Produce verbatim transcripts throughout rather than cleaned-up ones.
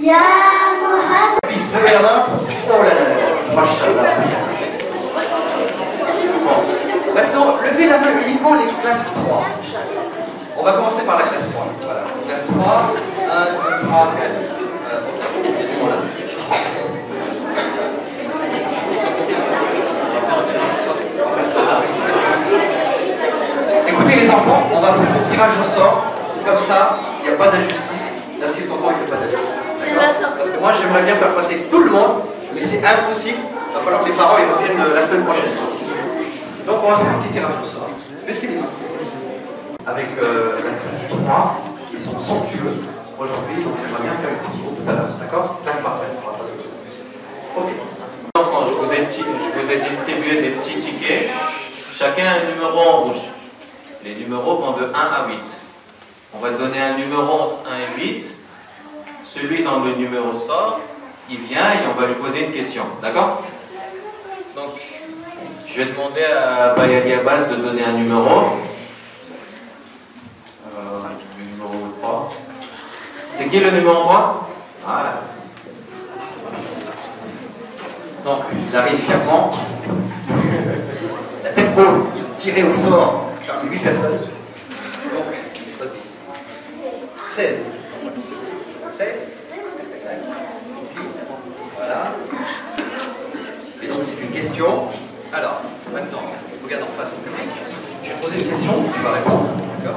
Ya Mohamed. Levez la main. Oh là là là là. Machallah. Bon. Maintenant, levez la main uniquement les classes trois. On va commencer par la classe trois. Voilà. Classe trois. un, deux, trois, quatre. Euh, ok. Il y a du monde là. Écoutez les enfants, on va faire le tirage au sort. Comme ça, il n'y a pas d'injustice. Là, c'est tonton, il ne fait pas d'injustice. Parce que moi, j'aimerais bien faire passer tout le monde, mais c'est impossible. Il va falloir que les parents ils reviennent la semaine prochaine. Donc, on va faire un petit tirage au sort. Baissez les mains. Avec euh, la classe trois, ils sont somptueux aujourd'hui, donc j'aimerais bien faire une concours tout à l'heure. D'accord? Classe parfaite. Ok. Enfants, je vous ai, je vous ai distribué des petits tickets. Chacun a un numéro en rouge. Les numéros vont de un à huit. On va donner un numéro entre un et huit. Celui dont le numéro sort, il vient et on va lui poser une question. D'accord? Donc, je vais demander à Bayali Abbas de donner un numéro. Euh, le numéro trois. C'est qui le numéro trois? Voilà. Donc, il arrive fièrement. La tête haute, tiré au sort parmi huit personnes. Donc, vas-y. seize. seize. Ici. Voilà. Et donc, c'est une question. Alors, maintenant, regarde en face au public. Je vais te poser une question, tu vas répondre. D'accord?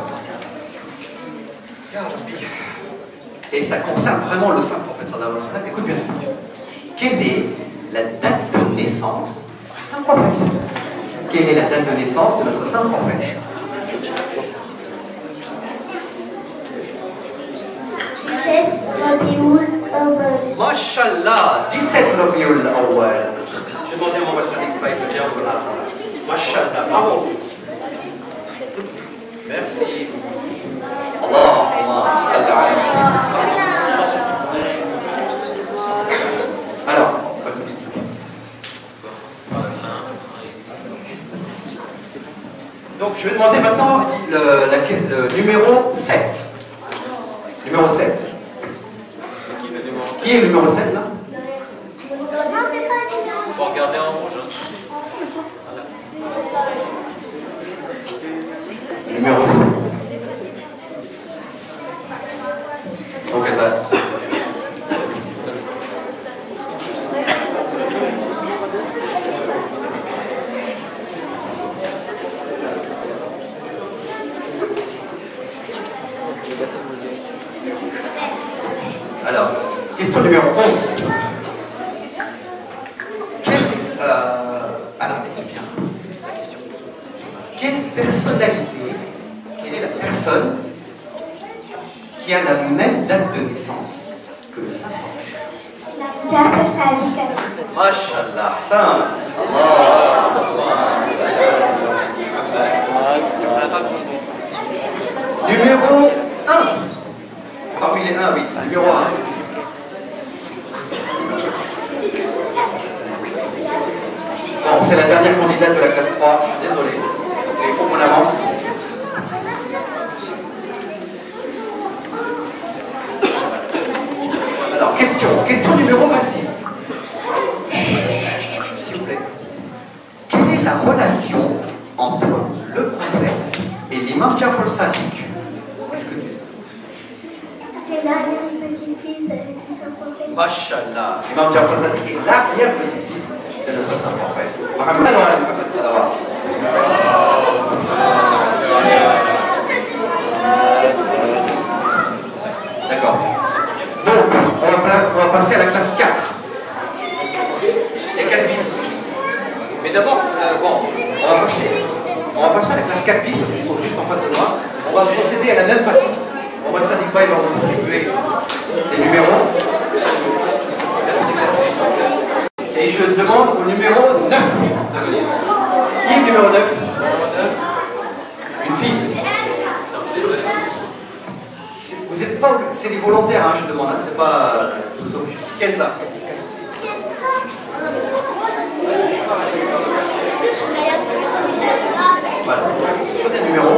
Et ça concerne vraiment le saint prophète sallallahu alayhi wa sallam. Écoute bien cette question. Quelle est la date de naissance du saint prophète? Quelle est la date de naissance de notre saint prophète? dix-sept Rabiul Awwal. Mashallah, dix-sept Rabiul Awwal. J'ai demandé à mon médecin de pas être bien, voilà. Mashallah, bravo. Merci. Allah, Allah, sallallahu. Alors, donc je vais demander maintenant le, la, le numéro sept. Numéro sept. C'est qui le numéro sept? Qui est le numéro sept là? Il faut regarder en rouge. Hein. Numéro sept. Donc elle va. Alors, question numéro onze. Quelle, euh, alors, écoute bien la question. Quelle personnalité, quelle est la personne qui a la même date de naissance que le saint prophète? Jafar Sadiq. Mashallah, saint. Numéro un. Parmi les un, huit. Numéro un. Bon, c'est la dernière candidate de la classe trois. Je suis désolé. Il faut qu'on avance. Alors, question. Question numéro vingt-six. S'il vous plaît. Quelle est la relation entre le prophète et l'imam Jafar Sadiq? Est-ce que tu sais? C'est l'arrière-petit-fils du Saint-Prophète. Mashallah. L'imam Jafar Sadiq est l'arrière-petit-fils de notre saint prophète. Muhammad wa ali Muhammad salawat. D'accord. Donc, on va, on va passer à la classe quatre. Et quatre bis aussi. Mais d'abord, euh, bon, on va, passer, on va passer à la classe quatre bis parce qu'ils sont juste en face de moi. On va procéder à la même façon. On va s'indiquer pas, il va vous distribuer les numéros. Et je demande au numéro neuf de venir. Qui est le numéro neuf? Une fille. Vous n'êtes pas. C'est des volontaires, hein, je demande. Hein, c'est pas. Kenza. Voilà. Prenez le numéro.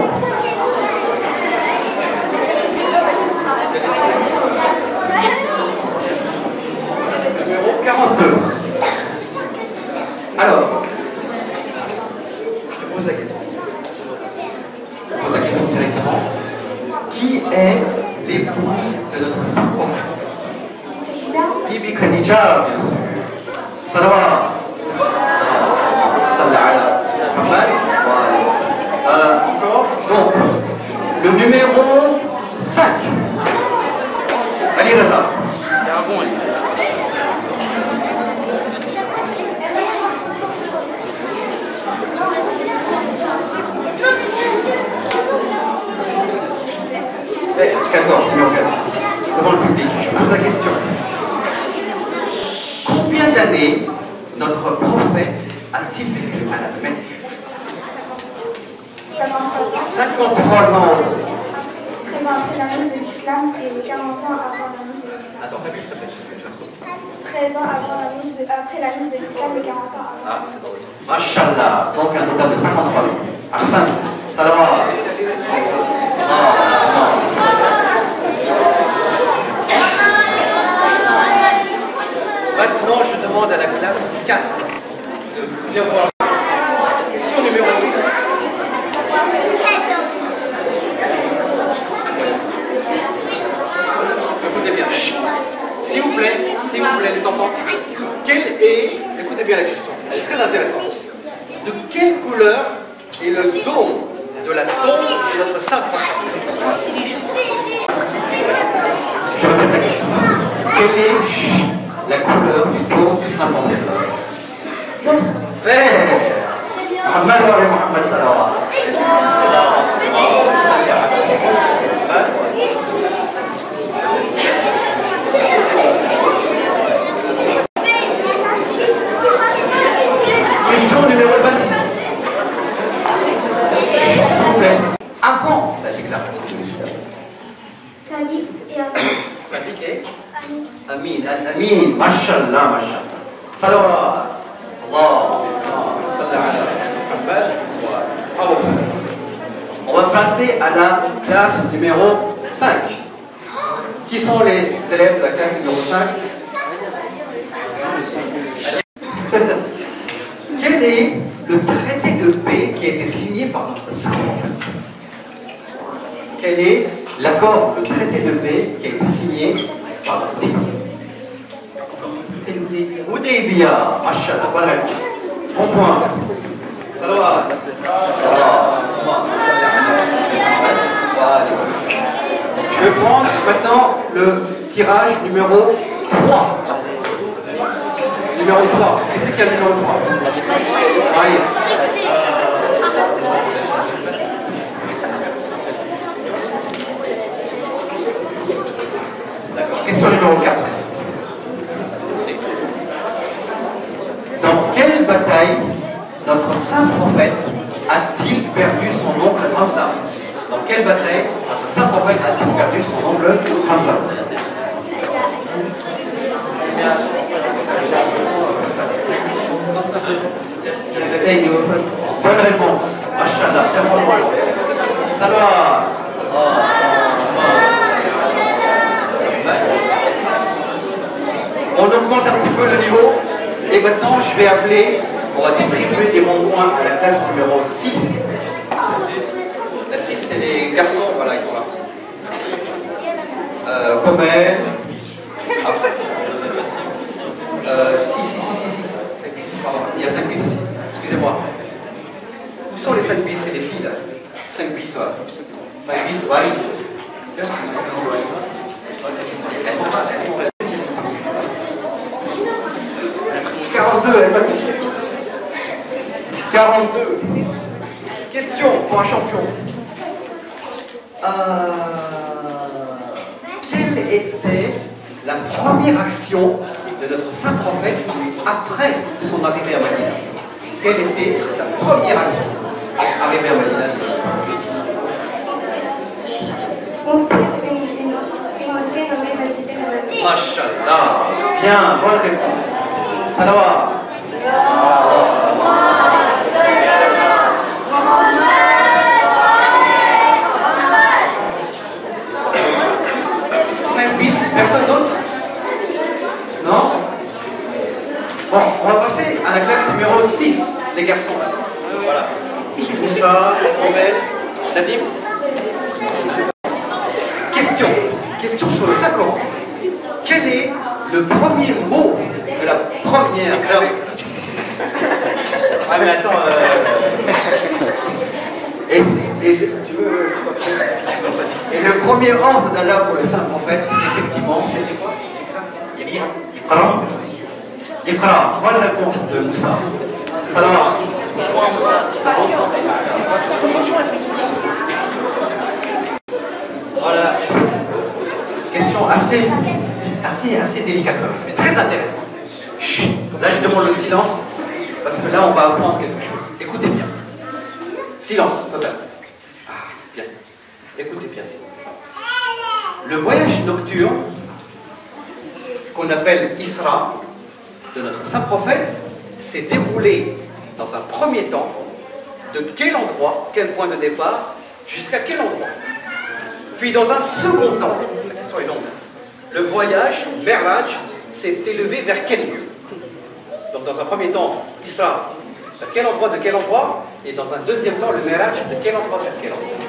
quarante-deux. Alors, je te pose la question. Je te pose la question directement. Qui est l'épouse de notre saint prophète? Bibi Khadija, bien sûr. Salawat. Salah ala Muhammad. Euh, encore. Donc, le numéro cinq. Ali Raza. Il y a un bon, Ali. quatorze, numéro quatre. Devant le public, je pose la question. Combien d'années notre prophète a-t-il vécu à la Mecque? cinquante-trois ans. Après l'annonce de l'islam et quarante ans avant l'annonce de l'islam. Attends, répète, répète, parce que tu as trop. treize ans avant l'annonce de, après l'annonce de l'islam et quarante ans avant. Ah, c'est dans le sens. Mashallah, donc un total de cinquante-trois ans. Ahsan, salam. Maintenant, je demande à la classe quatre de bien voir. Question numéro huit. Écoutez bien. S'il vous plaît, s'il vous plaît, les enfants. Quelle est, écoutez bien la question, elle est très intéressante. De quelle couleur est le dôme de la tombe de notre saint prophète? Je répète la question. Quelle est la couleur du dôme du saint prophète? Vert. Muhammad wa Muhammad salawat. Question numéro vingt-six. S'il vous plaît. Avant la déclaration de l'islam. Sadiq et Amin. Sadiq et Amin. Amin. Al-Amin. Mashallah, mashallah. Salawat. Allah. On va passer à la classe numéro cinq. Qui sont les élèves de la classe numéro cinq? Quel est le traité de paix qui a été signé par notre saint prophète? Quel est l'accord, le traité de paix qui a été signé par notre saint prophète? Hudaybiya. Mashallah. Voilà. Bon point. Salawat. Je vais prendre maintenant le tirage numéro trois. Numéro trois. Qui c'est qui a le numéro trois? Allez. D'accord. Question numéro quatre. Dans quelle bataille notre saint prophète a-t-il perdu son oncle Hamza? Dans quelle bataille notre saint prophète a-t-il perdu son oncle Hamza? Bonne réponse. Mashallah. Salut. On augmente un petit peu le niveau. Et maintenant, je vais appeler, on va distribuer des bons points à la classe numéro six. La six, c'est les garçons, voilà, ils sont là. Euh, Comer. Après. Euh, si, si, si, si, si. Pardon, il y a cinq bis aussi. Excusez-moi. Où sont les cinq bis? C'est les filles, là. cinq bis, voilà. cinq bis, voilà. Elles sont là, elles sont là. quarante-deux, elle va toucher. quarante-deux. Question pour un champion. Euh, quelle était la première action de notre saint prophète après son arrivée à Madina? Quelle était sa première action arrivée à Madina? Mashallah. Bien, bonne réponse. Salawat. cinq bis, personne d'autre? Non? à la classe numéro six, les garçons. Voilà. Moussa, Ahmed, Nadim. Question. Question sur le cinquante. Quel est le premier mot de la première classe? Ah mais attends, euh... et, et, tu veux, et le premier ordre d'Allah pour le saint prophète, effectivement, c'était quoi? Iqra. Iqra. Bonne réponse de Moussa. Salam. Voilà. Question assez, assez, assez délicate, mais très intéressante. Chut. Là, je demande le silence, parce que là, on va apprendre quelque chose. Écoutez bien. Silence, total. Ah, bien. Écoutez bien. Le voyage nocturne, qu'on appelle Isra, de notre saint prophète, s'est déroulé dans un premier temps de quel endroit, quel point de départ, jusqu'à quel endroit. Puis dans un second temps, la question est longue, le voyage, Mi'raj, s'est élevé vers quel lieu? Donc dans un premier temps, Isra, de quel endroit, de quel endroit? Et dans un deuxième temps, le Mi'raj, de quel endroit vers quel endroit?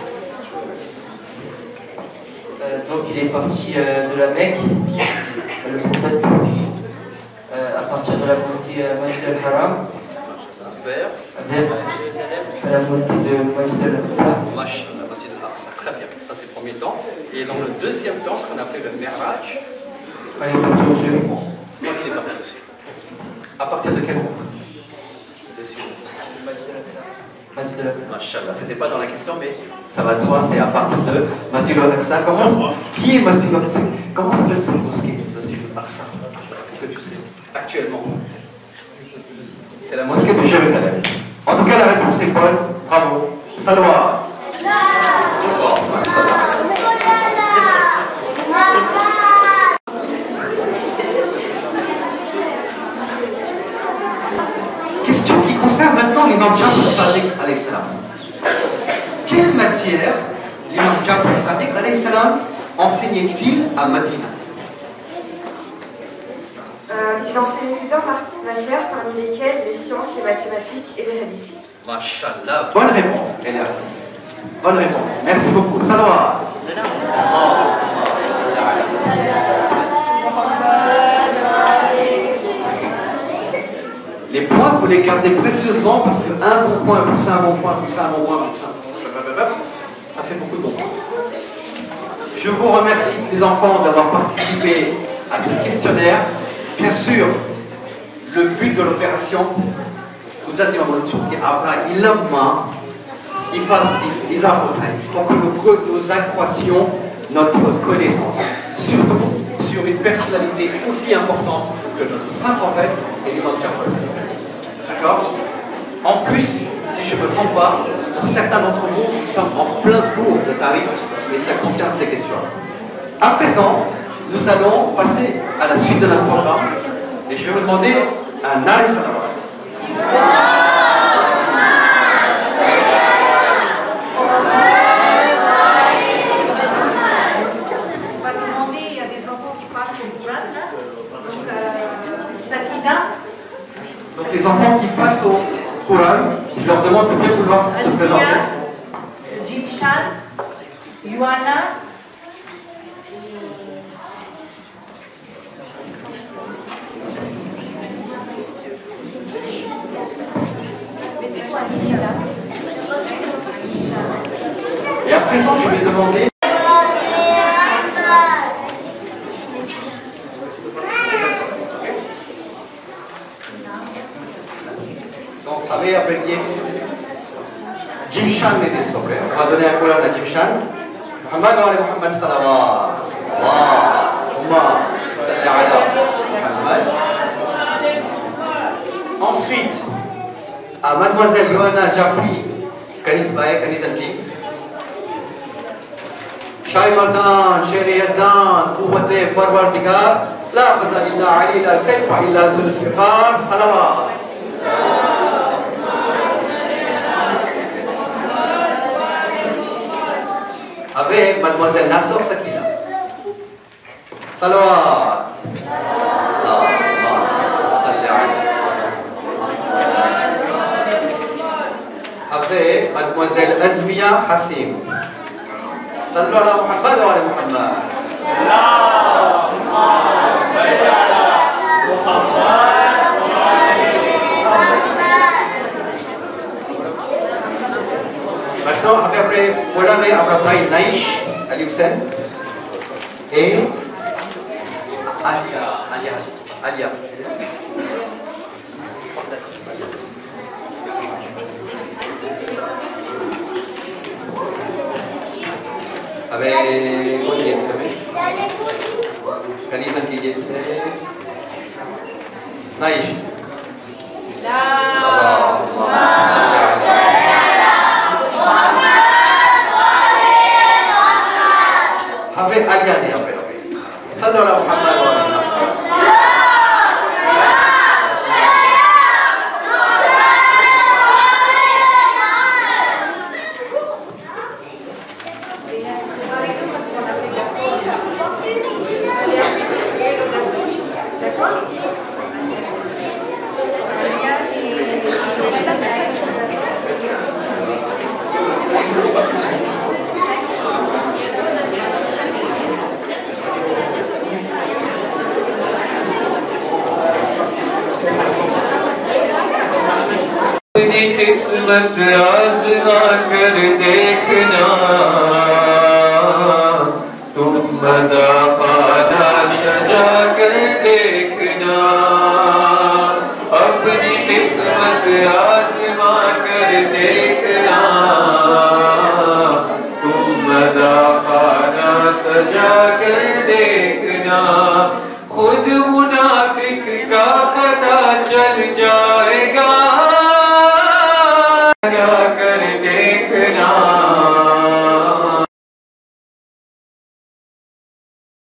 Euh, donc il est parti euh, de la Mecque, le prophète, euh, à partir de la mosquée euh, Masjid al-Haram, vers la mosquée de Masjid al-Aqsa. Très bien, ça c'est le premier temps. Et dans le deuxième temps, ce qu'on appelait le Mi'raj, quand il est parti au sud. Quand il est parti au sud. À partir de quel endroit? Masjid al-Aqsa. Machallah, c'était pas dans la question, mais ça va de soi, c'est à partir de Masjid al-Aqsa. Comment, qui est Masjid al-Aqsa? Comment s'appelle cette mosquée, Masjid al-Aqsa? Est-ce que tu sais actuellement? C'est la mosquée de Jérusalem. En tout cas, la réponse est bonne. Bravo. Salawat. Question qui concerne maintenant l'imam Jafar Sadiq alayhi salam. Quelle matière l'imam Jafar Sadiq alayhi salam enseignait-il à Madina? euh, Il enseignait plusieurs matières, parmi lesquelles les sciences, les mathématiques et les hadiths. Mashallah, bonne réponse, elle est artiste. Bonne réponse, merci beaucoup. Salawat. Les points, vous les gardez précieusement parce que un bon point plus un bon point plus un bon point plus un, ça fait beaucoup de bons points. Je vous remercie les enfants d'avoir participé à ce questionnaire. Bien sûr, le but de l'opération, pour que nous, nous accroissions notre connaissance, surtout sur une personnalité aussi importante que notre saint prophète et l'imam Jafar. D'accord? En plus, si je ne me trompe pas, pour certains d'entre vous, nous sommes en plein cours de tarif, et ça concerne ces questions. À présent, nous allons passer à la suite de notre programme, et je vais vous demander un arrêt salawat. Donc les enfants qui passent au Coran, je leur demande de bien vouloir se présenter. Jimshan, Yuana, et à présent, je vais demander. Donc, avec après qui Jimshan n'est pas fait. On va donner un Coran à Jimshan. Muhammad wa Muhammad salawat. Allahumma salli ala Muhammad. Ensuite, à Mademoiselle Johanna Jafri, Kanis Baye, Kanis Anki. Shai Mardan, Chéri Yazdan, Kouwate, Parwardigar, La Fada illa Ali, La Seyfa illa Zulfiqar, Salawat. Avec Mademoiselle Nassor Sakina. Salawat. Allah, Allah, salli alayhi. Après, mademoiselle Azmiya Hassim. Sallu ala Muhammad wa ala Muhammad. Maintenant, après, après, vous l'avez après Naïch, Ali Hussein, et Alia, Alia, Alia. Avec Khaliza qui dit Naïch. Avec Alia ni après. Sallu ala Muhammad wa ala Muhammad. अपनी किस्मत आज़मा कर देखना, तुम मज़ा खाना सजा कर देखना। अपनी किस्मत आज़मा कर देखना, तुम मज़ा खाना सजा कर देखना। खुद मुनाफिक का पता चल जाएगा।